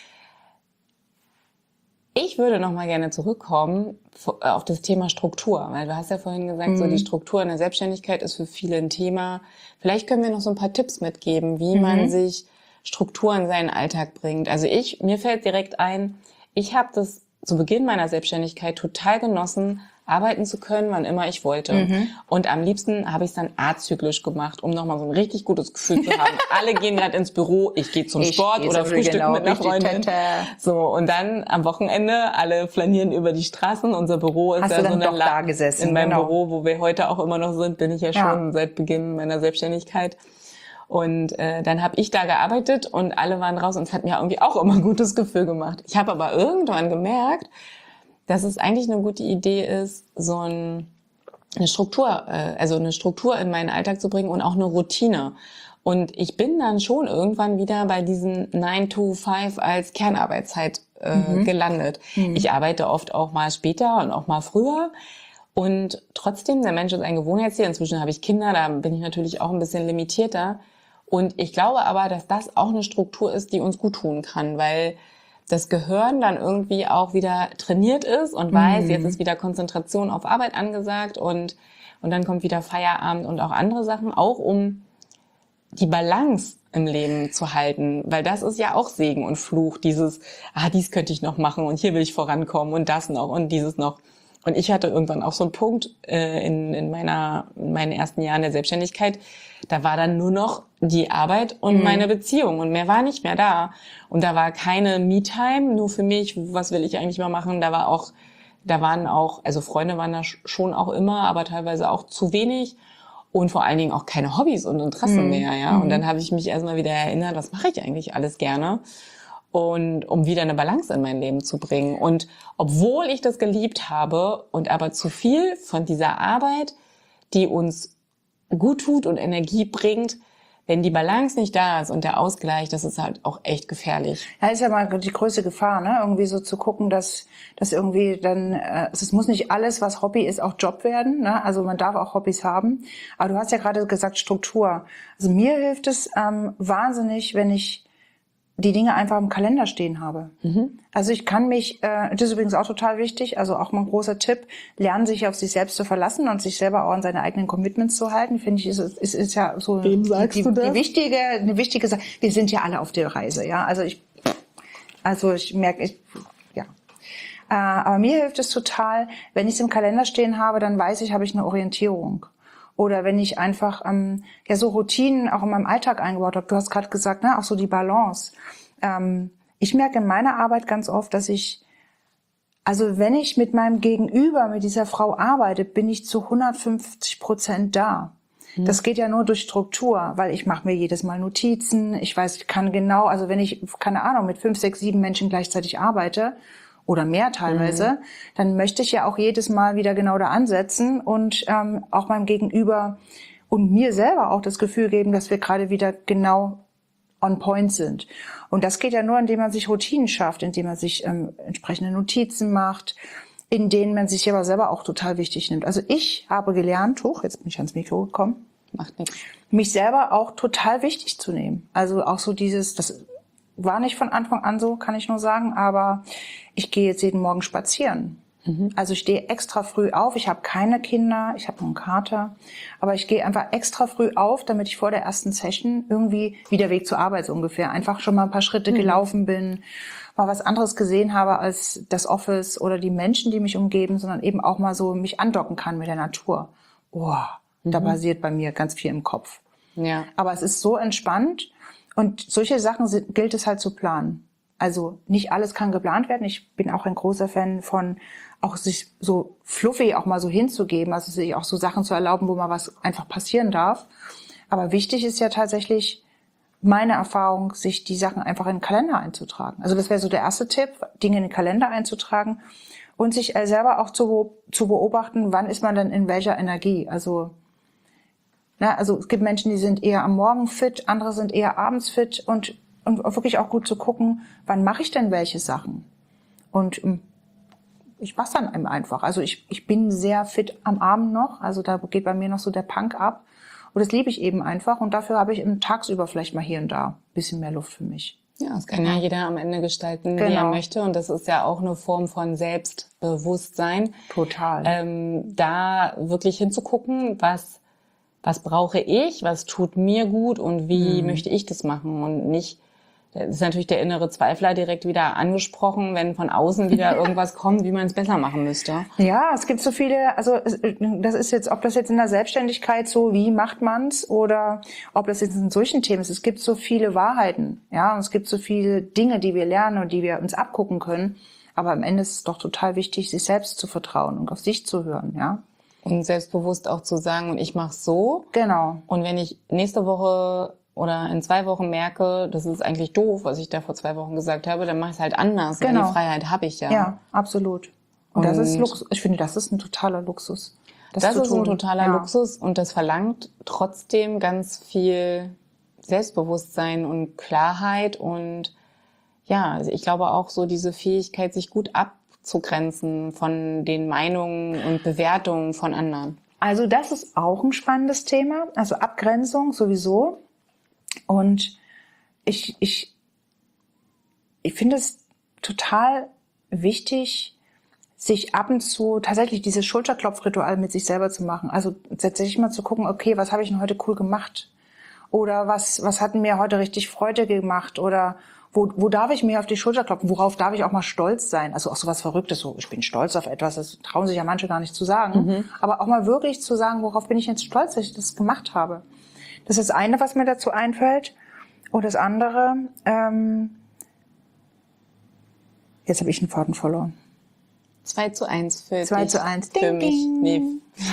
Ich würde noch mal gerne zurückkommen auf das Thema Struktur, weil du hast ja vorhin gesagt, mhm. so die Struktur in der Selbstständigkeit ist für viele ein Thema. Vielleicht können wir noch so ein paar Tipps mitgeben, wie mhm. man sich Struktur in seinen Alltag bringt. Also ich, mir fällt direkt ein, ich habe das zu Beginn meiner Selbstständigkeit total genossen, arbeiten zu können, wann immer ich wollte. Mhm. Und am liebsten habe ich es dann azyklisch gemacht, um nochmal so ein richtig gutes Gefühl zu haben. Alle gehen gerade ins Büro, ich gehe zum ich Sport oder Frühstück genau, mit einer Freundin. So, und dann am Wochenende, alle flanieren über die Straßen. Unser Büro ist Hast ja du so dann eine doch da gesessen, in meinem genau. Büro, wo wir heute auch immer noch sind, bin ich ja schon ja. seit Beginn meiner Selbstständigkeit. Und äh, dann habe ich da gearbeitet und alle waren raus und es hat mir irgendwie auch immer ein gutes Gefühl gemacht. Ich habe aber irgendwann gemerkt, dass es eigentlich eine gute Idee ist, so ein, eine Struktur, äh, also eine Struktur in meinen Alltag zu bringen und auch eine Routine. Und ich bin dann schon irgendwann wieder bei diesen nine to five als Kernarbeitszeit äh, mhm. gelandet. Mhm. Ich arbeite oft auch mal später und auch mal früher. Und trotzdem, der Mensch ist ein Gewohnheitstier. Inzwischen habe ich Kinder, da bin ich natürlich auch ein bisschen limitierter. Und ich glaube aber, dass das auch eine Struktur ist, die uns gut tun kann, weil das Gehirn dann irgendwie auch wieder trainiert ist und weiß, mhm. jetzt ist wieder Konzentration auf Arbeit angesagt und und dann kommt wieder Feierabend und auch andere Sachen, auch um die Balance im Leben zu halten, weil das ist ja auch Segen und Fluch, dieses, ah, dies könnte ich noch machen und hier will ich vorankommen und das noch und dieses noch. Und ich hatte irgendwann auch so einen Punkt äh, in, in meiner in meinen ersten Jahren der Selbstständigkeit, da war dann nur noch die Arbeit und mhm. meine Beziehung und mehr war nicht mehr da. Und da war keine Me-Time, nur für mich, was will ich eigentlich mal machen, da war auch, da waren auch, also Freunde waren da schon auch immer, aber teilweise auch zu wenig und vor allen Dingen auch keine Hobbys und Interessen mhm. mehr, ja. Und dann habe ich mich erstmal wieder erinnert, was mache ich eigentlich alles gerne? Und um wieder eine Balance in mein Leben zu bringen. Und obwohl ich das geliebt habe und aber zu viel von dieser Arbeit, die uns gut tut und Energie bringt, wenn die Balance nicht da ist und der Ausgleich, das ist halt auch echt gefährlich. Ja, ist ja mal die größte Gefahr, ne? Irgendwie so zu gucken, dass, dass irgendwie dann, äh, es muss nicht alles, was Hobby ist, auch Job werden, ne? Also man darf auch Hobbys haben. Aber du hast ja gerade gesagt Struktur. Also mir hilft es ähm, wahnsinnig, wenn ich die Dinge einfach im Kalender stehen habe. Mhm. Also ich kann mich, äh, das ist übrigens auch total wichtig, also auch mal ein großer Tipp, lernen sich auf sich selbst zu verlassen und sich selber auch an seine eigenen Commitments zu halten, finde ich, ist, ist, ist ja so Wem sagst die, du das? die wichtige, eine wichtige Sache. Wir sind ja alle auf der Reise, ja. Also ich, also ich merke, ich, ja. Äh, aber mir hilft es total, wenn ich es im Kalender stehen habe, dann weiß ich, habe ich eine Orientierung. Oder wenn ich einfach ähm, ja so Routinen auch in meinem Alltag eingebaut habe. Du hast gerade gesagt, ne, auch so die Balance. Ähm, ich merke in meiner Arbeit ganz oft, dass ich, also wenn ich mit meinem Gegenüber, mit dieser Frau arbeite, bin ich zu hundertfünfzig Prozent da. Mhm. Das geht ja nur durch Struktur, weil ich mache mir jedes Mal Notizen. Ich weiß, ich kann genau, also wenn ich, keine Ahnung, mit fünf, sechs, sieben Menschen gleichzeitig arbeite, oder mehr teilweise, mhm. dann möchte ich ja auch jedes Mal wieder genau da ansetzen und ähm, auch meinem Gegenüber und mir selber auch das Gefühl geben, dass wir gerade wieder genau on point sind. Und das geht ja nur, indem man sich Routinen schafft, indem man sich ähm, entsprechende Notizen macht, in denen man sich aber selber auch total wichtig nimmt. Also ich habe gelernt, hoch, jetzt bin ich ans Mikro gekommen, macht nichts, mich selber auch total wichtig zu nehmen. Also auch so dieses, das war nicht von Anfang an so, kann ich nur sagen, aber ich gehe jetzt jeden Morgen spazieren. Mhm. Also ich stehe extra früh auf. Ich habe keine Kinder, ich habe nur einen Kater, aber ich gehe einfach extra früh auf, damit ich vor der ersten Session irgendwie, wie der Weg zur Arbeit so ungefähr, einfach schon mal ein paar Schritte mhm. gelaufen bin, mal was anderes gesehen habe als das Office oder die Menschen, die mich umgeben, sondern eben auch mal so mich andocken kann mit der Natur. Boah, mhm. da passiert bei mir ganz viel im Kopf. Ja. Aber es ist so entspannt. Und solche Sachen sind, gilt es halt zu planen. Also nicht alles kann geplant werden. Ich bin auch ein großer Fan von auch sich so fluffy auch mal so hinzugeben, also sich auch so Sachen zu erlauben, wo mal was einfach passieren darf. Aber wichtig ist ja tatsächlich meine Erfahrung, sich die Sachen einfach in den Kalender einzutragen. Also das wäre so der erste Tipp, Dinge in den Kalender einzutragen und sich selber auch zu, zu beobachten, wann ist man denn in welcher Energie. Also Na, also es gibt Menschen, die sind eher am Morgen fit, andere sind eher abends fit und, und wirklich auch gut zu gucken, wann mache ich denn welche Sachen? Und ich mach's dann einem einfach. Also ich, ich bin sehr fit am Abend noch, also da geht bei mir noch so der Punk ab. Und das liebe ich eben einfach und dafür habe ich im tagsüber vielleicht mal hier und da ein bisschen mehr Luft für mich. Ja, das kann ja jeder am Ende gestalten, wie Genau. er möchte. Und das ist ja auch eine Form von Selbstbewusstsein. Total. Ähm, da wirklich hinzugucken, was was brauche ich, was tut mir gut und wie mhm. möchte ich das machen und nicht, das ist natürlich der innere Zweifler direkt wieder angesprochen, wenn von außen wieder irgendwas kommt, wie man es besser machen müsste. Ja, es gibt so viele, also das ist jetzt, ob das jetzt in der Selbstständigkeit so, wie macht man's oder ob das jetzt in solchen Themen ist, es gibt so viele Wahrheiten, ja, und es gibt so viele Dinge, die wir lernen und die wir uns abgucken können, aber am Ende ist es doch total wichtig, sich selbst zu vertrauen und auf sich zu hören, ja. Und selbstbewusst auch zu sagen, und ich mache so. Genau. Und wenn ich nächste Woche oder in zwei Wochen merke, das ist eigentlich doof, was ich da vor zwei Wochen gesagt habe, dann mache ich es halt anders. Genau. Weil die Freiheit habe ich ja. Ja, absolut. Und, und das ist Luxus. Ich finde, das ist ein totaler Luxus. Das, das ist tun. ein totaler ja. Luxus und das verlangt trotzdem ganz viel Selbstbewusstsein und Klarheit und ja, also ich glaube auch so diese Fähigkeit, sich gut abzugrenzen von den Meinungen und Bewertungen von anderen. Also das ist auch ein spannendes Thema, also Abgrenzung sowieso. Und ich, ich, ich finde es total wichtig, sich ab und zu tatsächlich dieses Schulterklopfritual mit sich selber zu machen. Also tatsächlich mal zu gucken, okay, was habe ich denn heute cool gemacht? Oder was, was hat mir heute richtig Freude gemacht? Oder Wo, wo darf ich mir auf die Schulter klopfen? Worauf darf ich auch mal stolz sein? Also auch sowas Verrücktes, so ich bin stolz auf etwas, das trauen sich ja manche gar nicht zu sagen. Mhm. Aber auch mal wirklich zu sagen, worauf bin ich jetzt stolz, dass ich das gemacht habe. Das ist das eine, was mir dazu einfällt. Und das andere, ähm, jetzt habe ich einen Faden verloren. zwei zu eins für zwei dich. zu eins. Für Ding, mich. ding. Nee.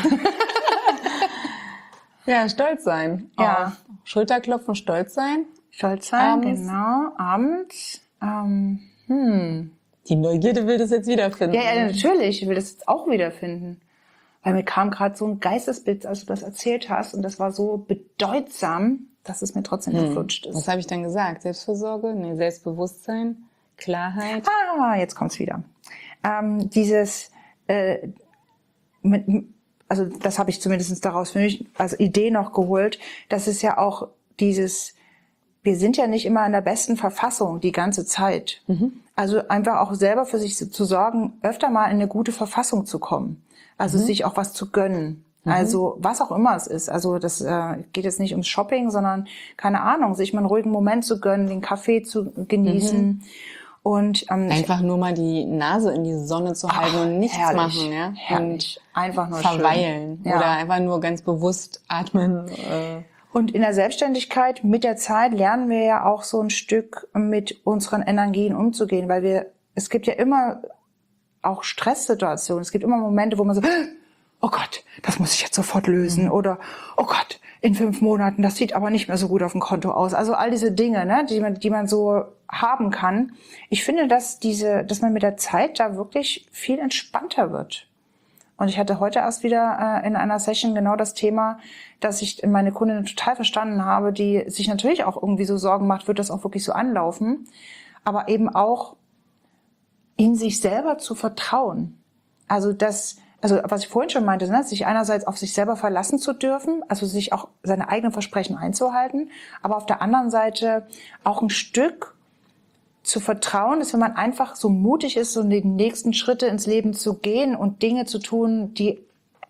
Ja, stolz sein. Ja. Auf Schulterklopfen, stolz sein. Stolz sein, Abends. genau. Abends. Ähm, hm. Die Neugierde will das jetzt wiederfinden. Ja, ja, natürlich. Ich will das jetzt auch wiederfinden. Weil mir kam gerade so ein Geistesblitz, als du das erzählt hast. Und das war so bedeutsam, dass es mir trotzdem hm. geflutscht ist. Was habe ich dann gesagt? Selbstfürsorge? Nee, Selbstbewusstsein? Klarheit? Ah, jetzt kommt's wieder. Ähm, dieses, äh, mit, also das habe ich zumindest daraus für mich als Idee noch geholt, das ist ja auch dieses, wir sind ja nicht immer in der besten Verfassung die ganze Zeit. Mhm. Also einfach auch selber für sich zu sorgen, öfter mal in eine gute Verfassung zu kommen. Also mhm. sich auch was zu gönnen. Mhm. Also was auch immer es ist. Also das äh, geht jetzt nicht ums Shopping, sondern keine Ahnung, sich mal einen ruhigen Moment zu gönnen, den Kaffee zu genießen. Mhm. Und ähm, einfach nur mal die Nase in die Sonne zu halten Ach, und nichts herrlich, machen, ja? Herrlich. Und einfach nur verweilen schön. Ja. Oder einfach nur ganz bewusst atmen. Äh. Und in der Selbstständigkeit mit der Zeit lernen wir ja auch so ein Stück mit unseren Energien umzugehen, weil wir, es gibt ja immer auch Stresssituationen. Es gibt immer Momente, wo man so, oh Gott, das muss ich jetzt sofort lösen. Mhm. Oder, oh Gott, in fünf Monaten, das sieht aber nicht mehr so gut auf dem Konto aus. Also all diese Dinge, ne, die man, die man so haben kann. Ich finde, dass diese, dass man mit der Zeit da wirklich viel entspannter wird. Und ich hatte heute erst wieder äh, in einer Session genau das Thema, dass ich meine Kundin total verstanden habe, die sich natürlich auch irgendwie so Sorgen macht, wird das auch wirklich so anlaufen, aber eben auch in sich selber zu vertrauen. Also das, also was ich vorhin schon meinte, ne, sich einerseits auf sich selber verlassen zu dürfen, also sich auch seine eigenen Versprechen einzuhalten, aber auf der anderen Seite auch ein Stück zu vertrauen, dass wenn man einfach so mutig ist, so die nächsten Schritte ins Leben zu gehen und Dinge zu tun, die,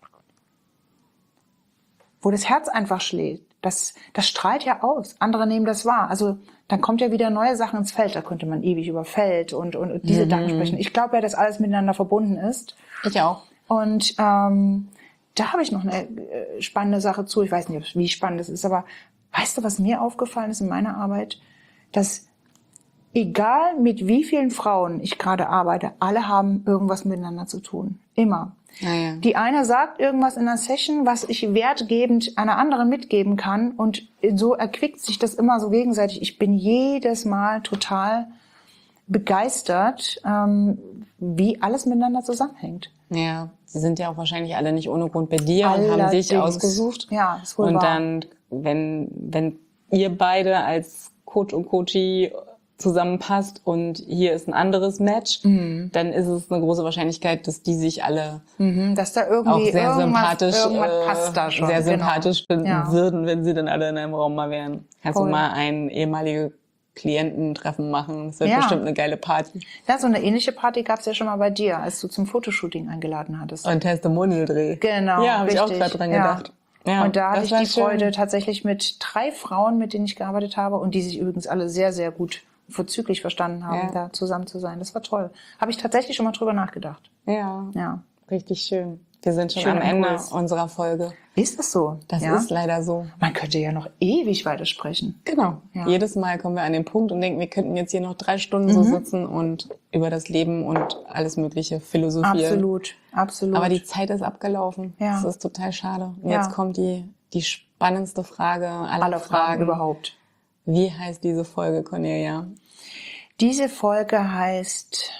wo das Herz einfach schlägt, das, das strahlt ja aus. Andere nehmen das wahr. Also dann kommt ja wieder neue Sachen ins Feld. Da könnte man ewig über Feld und, und diese mhm. Sachen sprechen. Ich glaube ja, dass alles miteinander verbunden ist. Ich auch. Und ähm, da habe ich noch eine äh, spannende Sache zu. Ich weiß nicht, wie spannend es ist, aber weißt du, was mir aufgefallen ist in meiner Arbeit? Dass egal mit wie vielen Frauen ich gerade arbeite, alle haben irgendwas miteinander zu tun. Immer. Ja, ja. Die eine sagt irgendwas in einer Session, was ich wertgebend einer anderen mitgeben kann. Und so erquickt sich das immer so gegenseitig. Ich bin jedes Mal total begeistert, ähm, wie alles miteinander zusammenhängt. Ja, sie sind ja auch wahrscheinlich alle nicht ohne Grund bei dir Allerdings. und haben dich ausgesucht. Ja, ist wohl Und wahr. dann, wenn, wenn ihr beide als Coach und Coachie zusammenpasst und hier ist ein anderes Match, mhm. dann ist es eine große Wahrscheinlichkeit, dass die sich alle mhm, dass da irgendwie auch sehr sympathisch, irgendwas passt da schon. sehr Genau. sympathisch finden Ja. würden, wenn sie dann alle in einem Raum mal wären. Kannst Voll. du mal ein ehemalige Kliententreffen machen. Das wird Ja. bestimmt eine geile Party. Ja, so eine ähnliche Party gab es ja schon mal bei dir, als du zum Fotoshooting eingeladen hattest. Und Testimonial-Dreh. Genau, Ja, habe ich auch richtig. gerade dran Ja. gedacht. Ja, und da hatte das ich war die schön. Freude tatsächlich mit drei Frauen, mit denen ich gearbeitet habe und die sich übrigens alle sehr, sehr gut vorzüglich verstanden haben, Ja. da zusammen zu sein. Das war toll. Habe ich tatsächlich schon mal drüber nachgedacht. Ja, Ja. richtig schön. Wir sind schon Schöner am Ende Impuls. unserer Folge. Ist das so? Das ja? ist leider so. Man könnte ja noch ewig weitersprechen. Genau. Ja. Jedes Mal kommen wir an den Punkt und denken, wir könnten jetzt hier noch drei Stunden so sitzen und über das Leben und alles Mögliche philosophieren. Absolut, absolut. Aber die Zeit ist abgelaufen. Ja. Das ist total schade. Und Ja. jetzt kommt die, die spannendste Frage aller Alle Fragen Fragen. überhaupt. Wie heißt diese Folge, Cornelia? Diese Folge heißt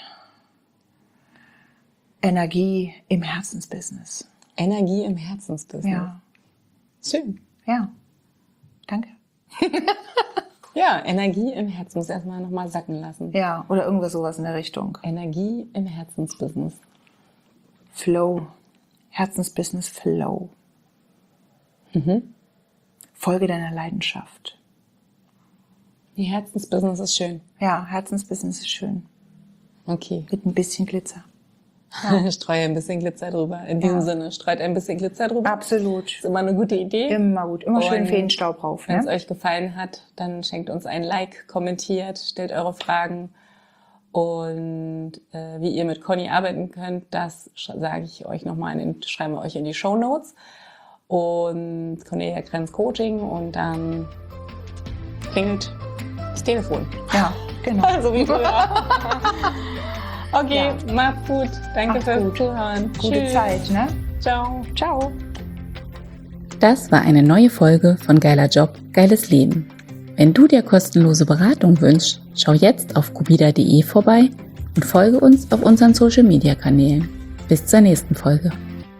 Energie im Herzensbusiness. Energie im Herzensbusiness. Ja, Schön. ja. Danke. Ja, Energie im Herz. Muss erstmal nochmal sacken lassen. Ja, oder irgendwas sowas in der Richtung. Energie im Herzensbusiness. Flow. Herzensbusiness Flow. Mhm. Folge deiner Leidenschaft. Die Herzensbusiness ist schön. Ja, Herzensbusiness ist schön. Okay. Mit ein bisschen Glitzer. Streue ein bisschen Glitzer drüber. In diesem Ja. Sinne, streut ein bisschen Glitzer drüber. Absolut. Ist immer eine gute Idee. Immer gut. Immer schön Und Feenstaub drauf. Wenn es Ne? euch gefallen hat, dann schenkt uns ein Like, kommentiert, stellt eure Fragen. Und äh, wie ihr mit Conny arbeiten könnt, das sage ich euch nochmal, schreiben wir euch in die Shownotes. Und Cornelia Krenz Coaching und dann klingelt das Telefon. Ja, genau. Also wie früher. Okay, Ja. macht's gut. Danke Macht's fürs gut. Zuhören. Gute Tschüss. Zeit, ne? Ciao. Ciao. Das war eine neue Folge von Geiler Job, geiles Leben. Wenn du dir kostenlose Beratung wünschst, schau jetzt auf kubida punkt de vorbei und folge uns auf unseren Social Media Kanälen. Bis zur nächsten Folge.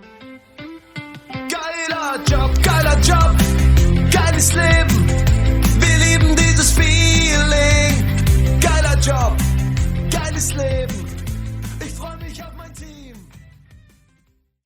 Geiler Job, geiler Job, geiles Leben. Wir lieben dieses Feeling. Geiler Job, geiles Leben.